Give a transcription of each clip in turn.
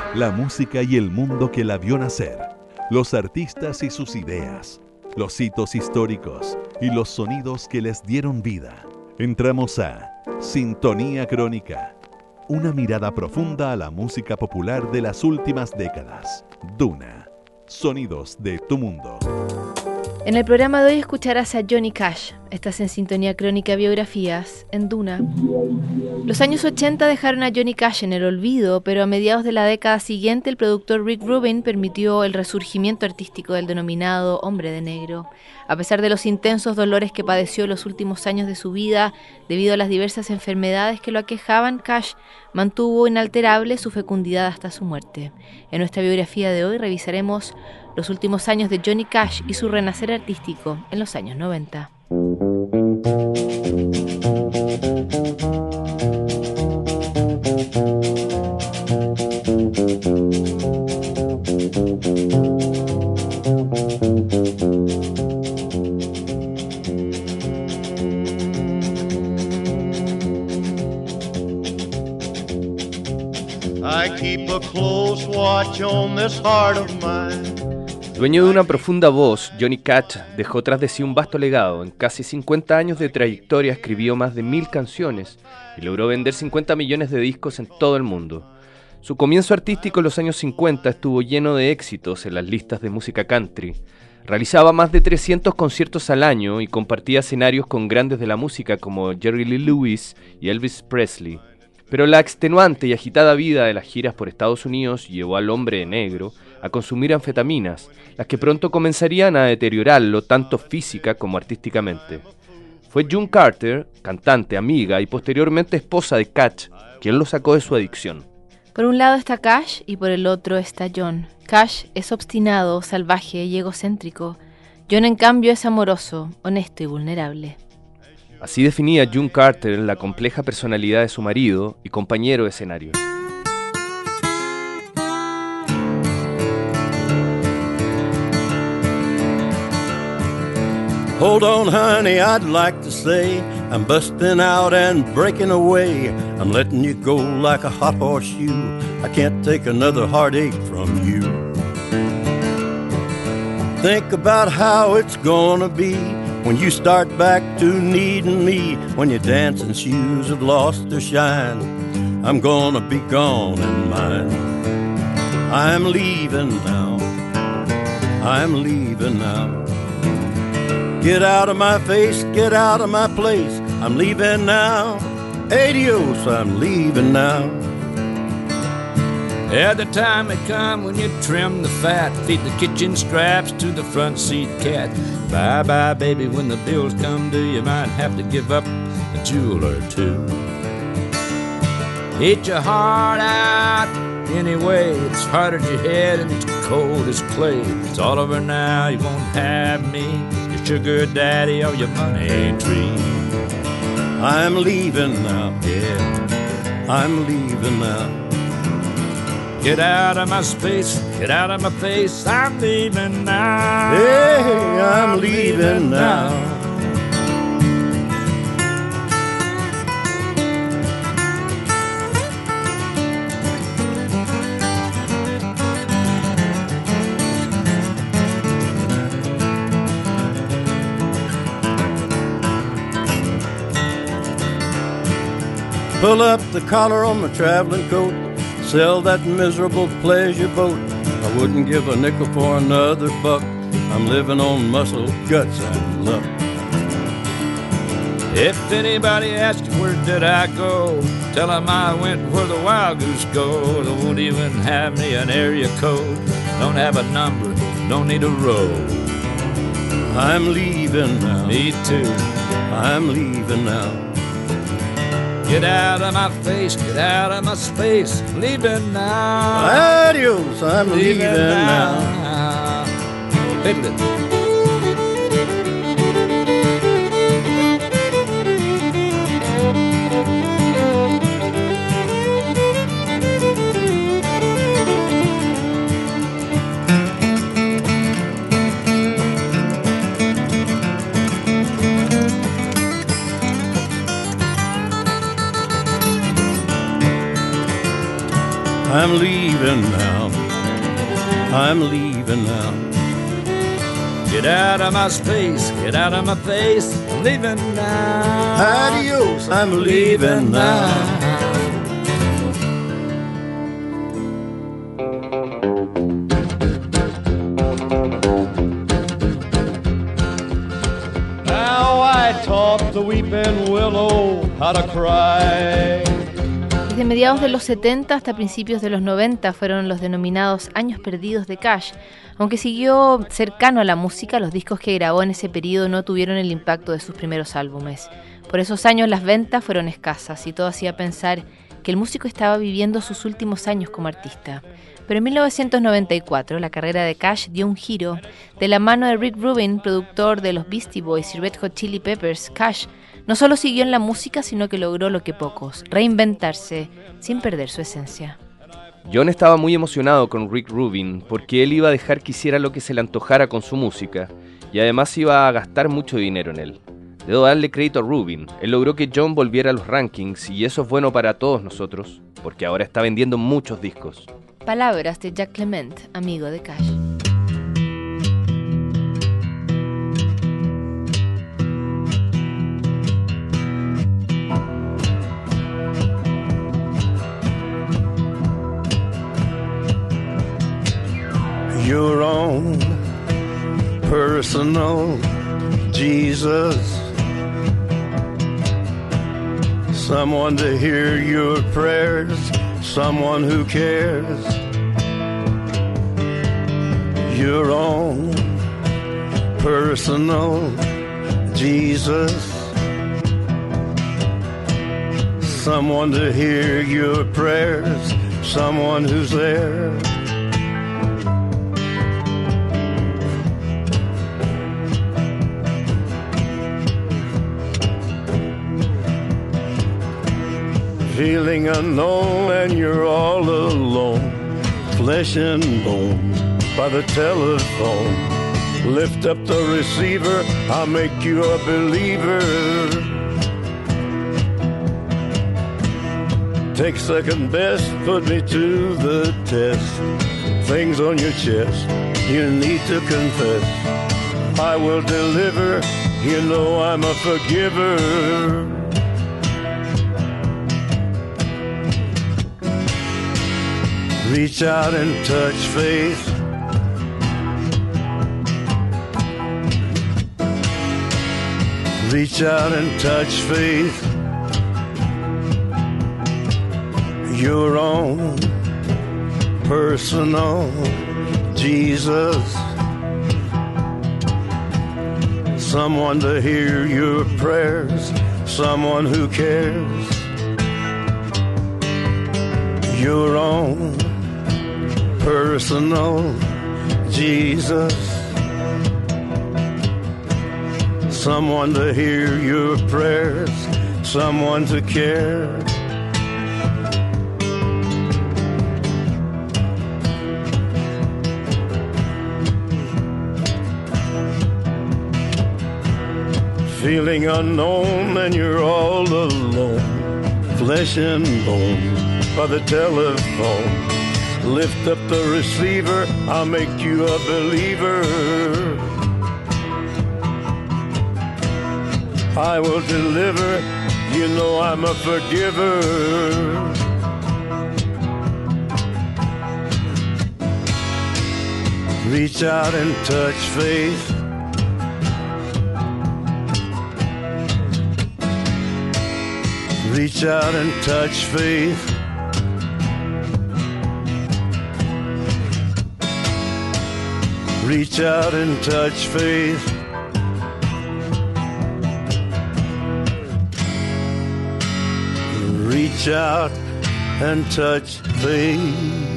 La música y el mundo que la vio nacer, los artistas y sus ideas, los hitos históricos y los sonidos que les dieron vida. Entramos a Sintonía Crónica, una mirada profunda a la música popular de las últimas décadas. Duna, sonidos de tu mundo. En el programa de hoy escucharás a Johnny Cash. Estás en Sintonía Crónica Biografías, en Duna. Los años 80 dejaron a Johnny Cash en el olvido, pero a mediados de la década siguiente el productor Rick Rubin permitió el resurgimiento artístico del denominado hombre de negro. A pesar de los intensos dolores que padeció en los últimos años de su vida debido a las diversas enfermedades que lo aquejaban, Cash mantuvo inalterable su fecundidad hasta su muerte. En nuestra biografía de hoy revisaremos los últimos años de Johnny Cash y su renacer artístico en los años 90. I keep a close watch on this heart of mine. Dueño de una profunda voz, Johnny Cash dejó tras de sí un vasto legado. En casi 50 años de trayectoria escribió más de 1000 canciones y logró vender 50 millones de discos en todo el mundo. Su comienzo artístico en los años 50 estuvo lleno de éxitos en las listas de música country. Realizaba más de 300 conciertos al año y compartía escenarios con grandes de la música como Jerry Lee Lewis y Elvis Presley. Pero la extenuante y agitada vida de las giras por Estados Unidos llevó al hombre de negro a consumir anfetaminas, las que pronto comenzarían a deteriorarlo tanto física como artísticamente. Fue June Carter, cantante, amiga y posteriormente esposa de Cash, quien lo sacó de su adicción. Por un lado está Cash y por el otro está John. Cash es obstinado, salvaje y egocéntrico. John, en cambio, es amoroso, honesto y vulnerable. Así definía June Carter la compleja personalidad de su marido y compañero de escenario. Hold on, honey, I'd like to say I'm busting out and breaking away. I'm letting you go like a hot horseshoe. I can't take another heartache from you. Think about how it's gonna be when you start back to needing me, when your dancing shoes have lost their shine. I'm gonna be gone in mine. I'm leaving now. I'm leaving now. Get out of my face, get out of my place. I'm leaving now. Adios, I'm leaving now. Yeah, the time may come when you trim the fat, feed the kitchen scraps to the front seat cat. Bye-bye, baby, when the bills come due, you might have to give up a jewel or two. Eat your heart out anyway. It's hard as your head and it's cold as clay. It's all over now, you won't have me, your sugar daddy or your money tree. I'm leaving now, yeah, I'm leaving now. Get out of my space, get out of my face, I'm leaving now. Hey, I'm leaving now. Pull up the collar on my traveling coat, sell that miserable pleasure boat. I wouldn't give a nickel for another buck. I'm living on muscle, guts, and luck. If anybody asks you where did I go, tell them I went where the wild goose go. They won't even have me an area code. Don't have a number, don't need a road. I'm leaving now. Me too. I'm leaving now. Get out of my face, get out of my space, leaving now. Adios, I'm leaving now. Fiddle. I'm leaving now. I'm leaving now. Get out of my space, get out of my face. I'm leaving now. Adios, I'm leaving now. Now I taught the weeping willow how to cry. Desde mediados de los 70 hasta principios de los 90 fueron los denominados años perdidos de Cash. Aunque siguió cercano a la música, los discos que grabó en ese periodo no tuvieron el impacto de sus primeros álbumes. Por esos años las ventas fueron escasas y todo hacía pensar que el músico estaba viviendo sus últimos años como artista. Pero en 1994 la carrera de Cash dio un giro. De la mano de Rick Rubin, productor de los Beastie Boys y Red Hot Chili Peppers, Cash no solo siguió en la música, sino que logró lo que pocos, reinventarse sin perder su esencia. John estaba muy emocionado con Rick Rubin porque él iba a dejar que hiciera lo que se le antojara con su música y además iba a gastar mucho dinero en él. Debo darle crédito a Rubin, él logró que John volviera a los rankings y eso es bueno para todos nosotros porque ahora está vendiendo muchos discos. Palabras de Jack Clement, amigo de Cash. Your own personal Jesus, someone to hear your prayers, someone who cares. Your own personal Jesus, someone to hear your prayers, someone who's there. Feeling unknown and you're all alone, flesh and bone by the telephone. Lift up the receiver, I'll make you a believer. Take second best, put me to the test. Things on your chest, you need to confess. I will deliver, you know I'm a forgiver. Reach out and touch faith. Reach out and touch faith. Your own personal Jesus. Someone to hear your prayers, someone who cares. Your own personal Jesus, someone to hear your prayers, someone to care. Feeling unknown and you're all alone, flesh and bone by the telephone. Lift up the receiver, I'll make you a believer. I will deliver, you know I'm a forgiver. Reach out and touch faith. Reach out and touch faith. Reach out and touch faith. Reach out and touch faith.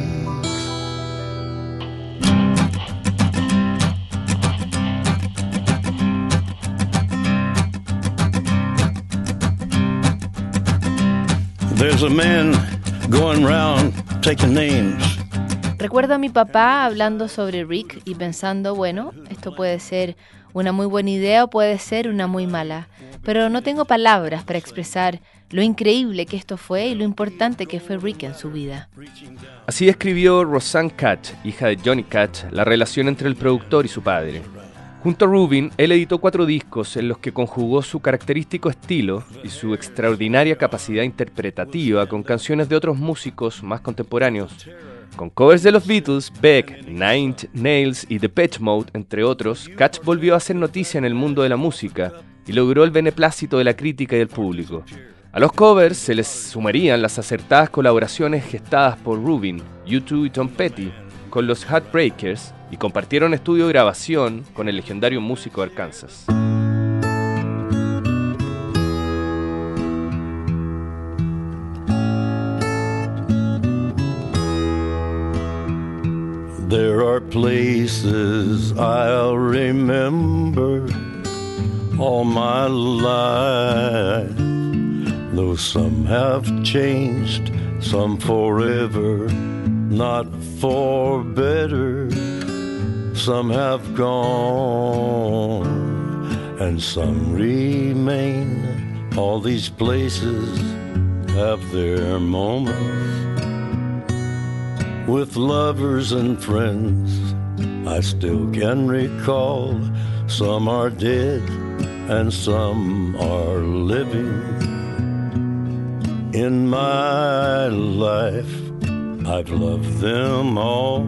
There's a man going round taking names. Recuerdo a mi papá hablando sobre Rick y pensando, bueno, esto puede ser una muy buena idea o puede ser una muy mala, pero no tengo palabras para expresar lo increíble que esto fue y lo importante que fue Rick en su vida. Así describió Rosanne Cash, hija de Johnny Cash, la relación entre el productor y su padre. Junto a Rubin, él editó 4 discos en los que conjugó su característico estilo y su extraordinaria capacidad interpretativa con canciones de otros músicos más contemporáneos. Con covers de los Beatles, Beck, Nine Inch Nails y Depeche Mode, entre otros, Cash volvió a hacer noticia en el mundo de la música y logró el beneplácito de la crítica y del público. A los covers se les sumarían las acertadas colaboraciones gestadas por Rubin, U2 y Tom Petty con los Heartbreakers y compartieron estudio de grabación con el legendario músico de Arkansas. There are places I'll remember all my life, though some have changed, some forever, not for better. Some have gone and some remain. All these places have their moments. With lovers and friends, I still can recall. Some are dead and some are living. In my life, I've loved them all.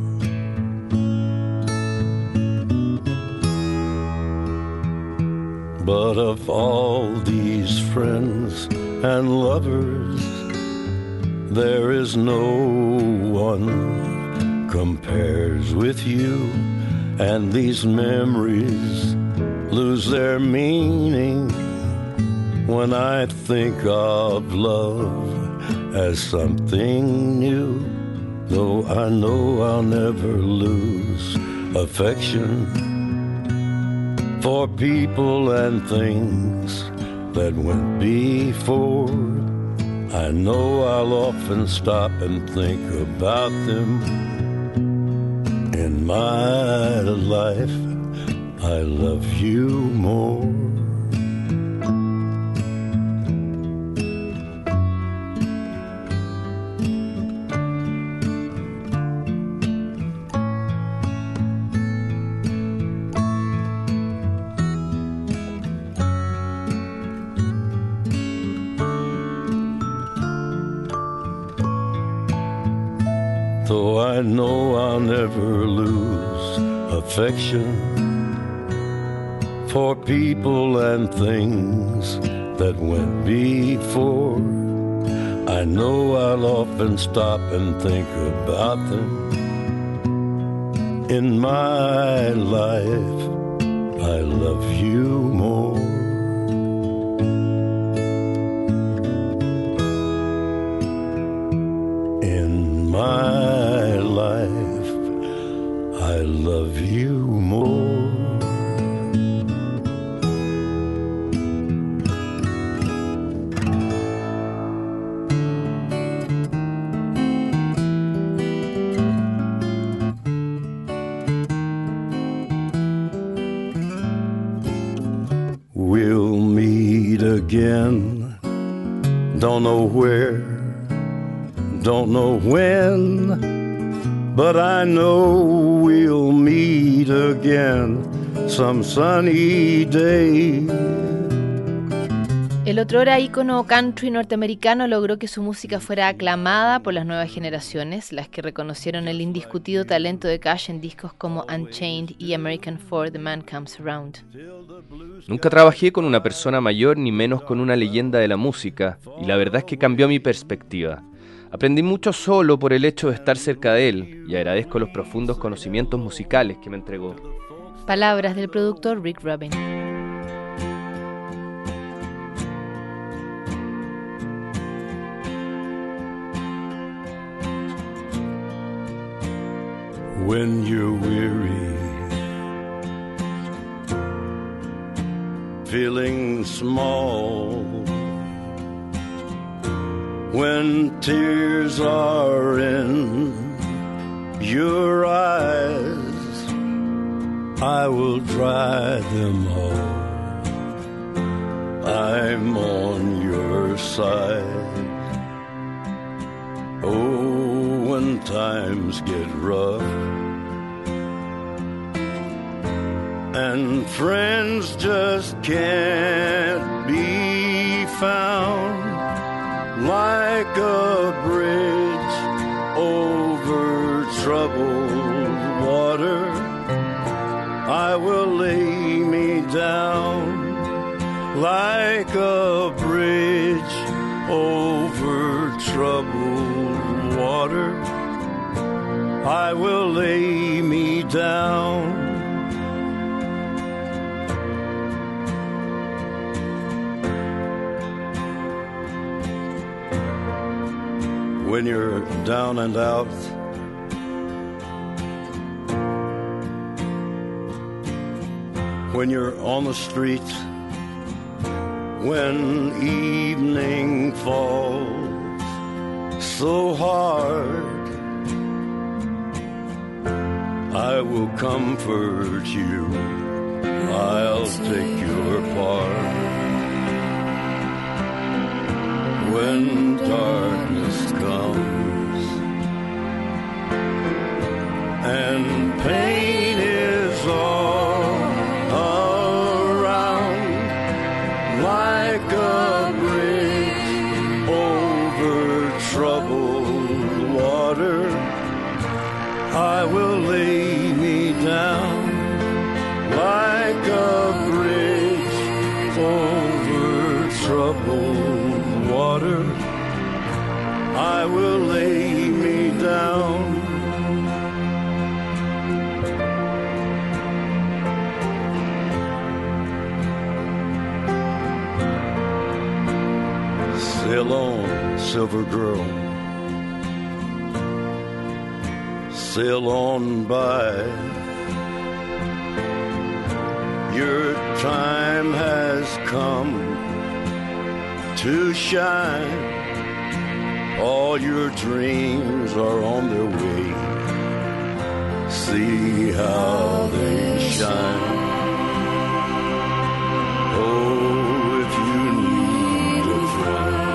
But of all these friends and lovers, there is no one compares with you, and these memories lose their meaning when I think of love as something new. Though I know I'll never lose affection for people and things that went before. I know I'll often stop and think about them. In my life, I love you more. Though I know I'll never lose affection for people and things that went before. I know I'll often stop and think about them. In my life, I love you more. In my life, I love you more. We'll meet again, don't know where, don't know when, but I know we'll meet again some sunny day. El otrora ícono country norteamericano logró que su música fuera aclamada por las nuevas generaciones, las que reconocieron el indiscutido talento de Cash en discos como Unchained y American For The Man Comes Around. Nunca trabajé con una persona mayor ni menos con una leyenda de la música, y la verdad es que cambió mi perspectiva. Aprendí mucho solo por el hecho de estar cerca de él, y agradezco los profundos conocimientos musicales que me entregó. Palabras del productor Rick Rubin. When you're weary, feeling small, when tears are in your eyes, I will dry them all. I'm on your side. Oh, when times get rough and friends just can't be found, like a bridge over troubled water, I will lay me down. Like a bridge over troubled water, I will lay me down. When you're down and out, when you're on the street, when evening falls so hard, I will comfort you, I'll take your part. When darkness comes and pain is all around, like a bridge over troubled water, I will lay me down. Like a bridge over troubled water, I will lay me down. Sail on, silver girl, sail on by. Your time has come to shine. All your dreams are on their way. See how they shine. Oh, if you need a friend,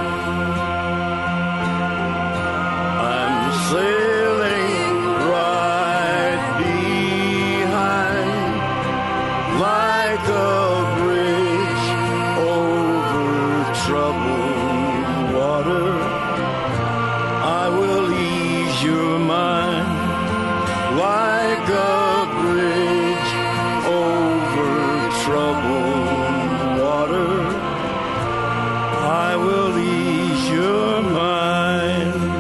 I'm sailing right behind, like a bridge over troubled water. I will ease your mind, like a bridge over troubled water. I will ease your mind.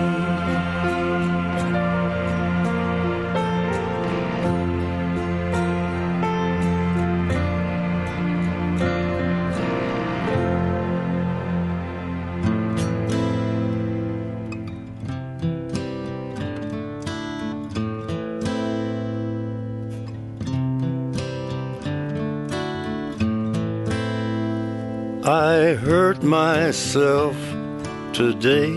I hurt myself today.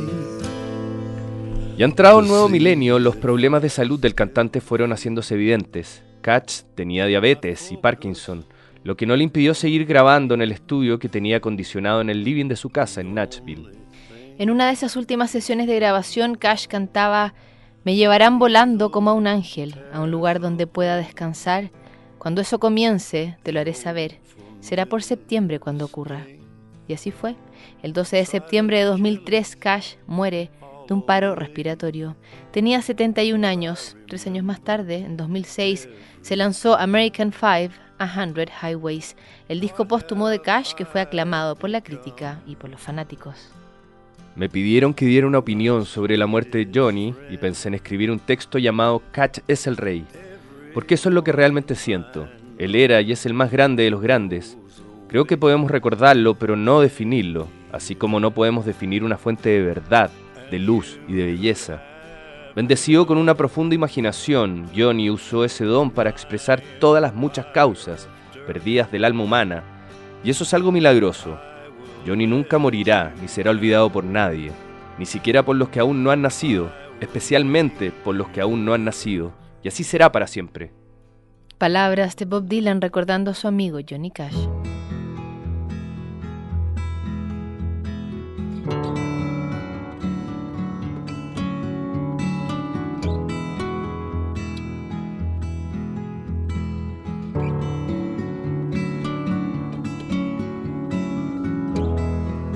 Y entrado un nuevo milenio, los problemas de salud del cantante fueron haciéndose evidentes. Cash tenía diabetes y Parkinson, lo que no le impidió seguir grabando en el estudio que tenía acondicionado en el living de su casa en Nashville. En una de esas últimas sesiones de grabación, Cash cantaba: "Me llevarán volando como a un ángel, a un lugar donde pueda descansar. Cuando eso comience, te lo haré saber. Será por septiembre cuando ocurra". Y así fue. El 12 de septiembre de 2003, Cash muere de un paro respiratorio. Tenía 71 años. 3 años más tarde, en 2006, se lanzó American 500 Highways, el disco póstumo de Cash que fue aclamado por la crítica y por los fanáticos. Me pidieron que diera una opinión sobre la muerte de Johnny y pensé en escribir un texto llamado Cash es el rey, porque eso es lo que realmente siento. Él era y es el más grande de los grandes. Creo que podemos recordarlo, pero no definirlo, así como no podemos definir una fuente de verdad, de luz y de belleza. Bendecido con una profunda imaginación, Johnny usó ese don para expresar todas las muchas causas perdidas del alma humana, y eso es algo milagroso. Johnny nunca morirá ni será olvidado por nadie, ni siquiera por los que aún no han nacido, especialmente por los que aún no han nacido, y así será para siempre. Palabras de Bob Dylan recordando a su amigo Johnny Cash.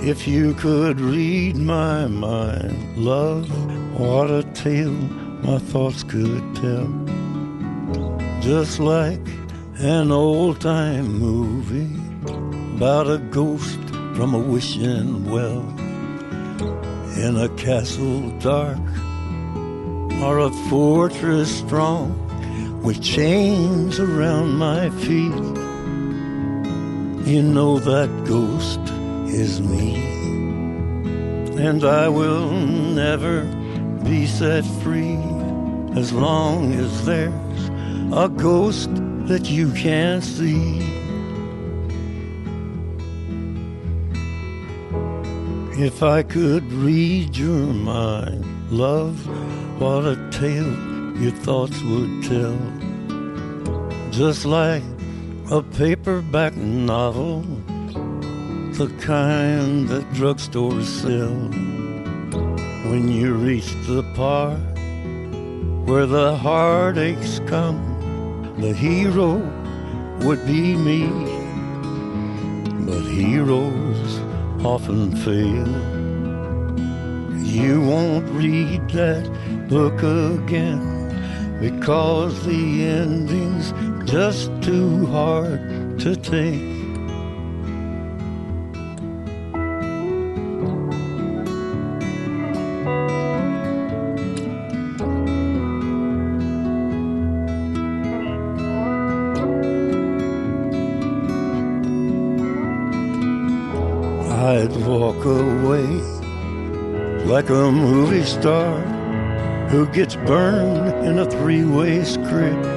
If you could read my mind, love, what a tale my thoughts could tell. Just like an old-time movie about a ghost from a wishing well, in a castle dark or a fortress strong with chains around my feet. You know that ghost is me, and I will never be set free as long as there's a ghost that you can't see. If I could read your mind, love, what a tale your thoughts would tell. Just like a paperback novel, the kind that drugstores sell. When you reach the part where the heartaches come, the hero would be me. But heroes often fail. You won't read that book again because the ending's just too hard to take. I'd walk away like a movie star who gets burned in a three-way script.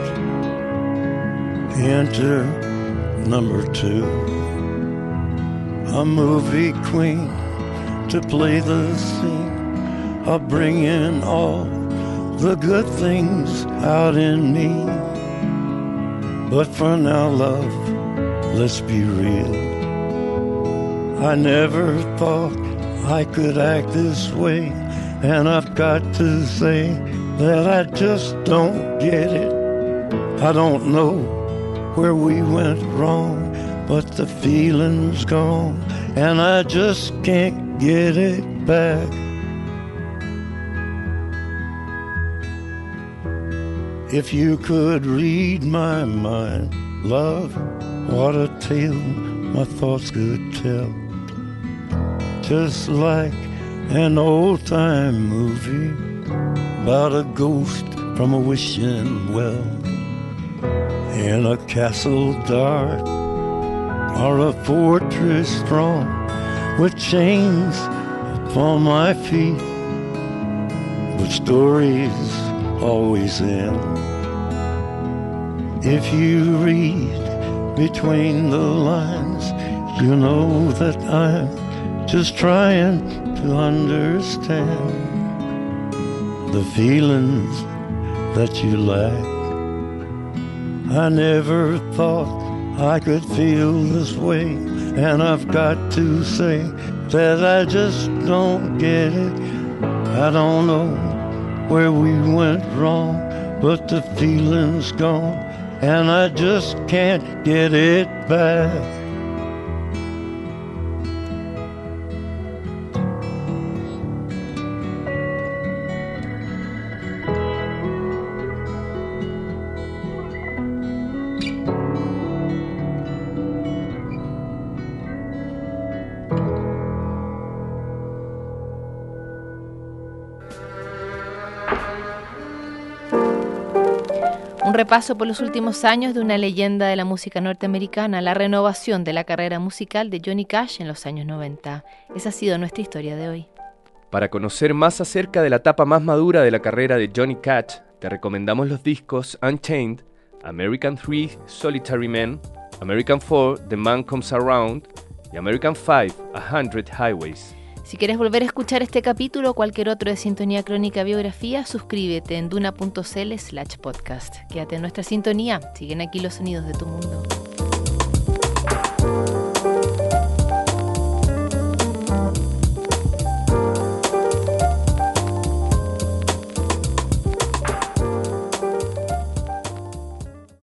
Enter number 2, a movie queen to play the scene of bringing all the good things out in me. But for now, love, let's be real. I never thought I could act this way, and I've got to say that I just don't get it. I don't know where we went wrong, but the feeling's gone, and I just can't get it back. If you could read my mind, love, what a tale my thoughts could tell. Just like an old-time movie about a ghost from a wishing well, in a castle dark or a fortress strong with chains upon my feet. But stories always end if you read between the lines. You know that I'm just trying to understand the feelings that you lack. I never thought I could feel this way, and I've got to say that I just don't get it. I don't know where we went wrong, but the feeling's gone, and I just can't get it back. Un repaso por los últimos años de una leyenda de la música norteamericana, la renovación de la carrera musical de Johnny Cash en los años 90. Esa ha sido nuestra historia de hoy. Para conocer más acerca de la etapa más madura de la carrera de Johnny Cash, te recomendamos los discos Unchained, American 3, Solitary Man, American 4, The Man Comes Around y American 5, 100 Highways. Si quieres volver a escuchar este capítulo o cualquier otro de Sintonía Crónica Biografía, suscríbete en duna.cl/podcast. Quédate en nuestra sintonía. Siguen aquí los sonidos de tu mundo.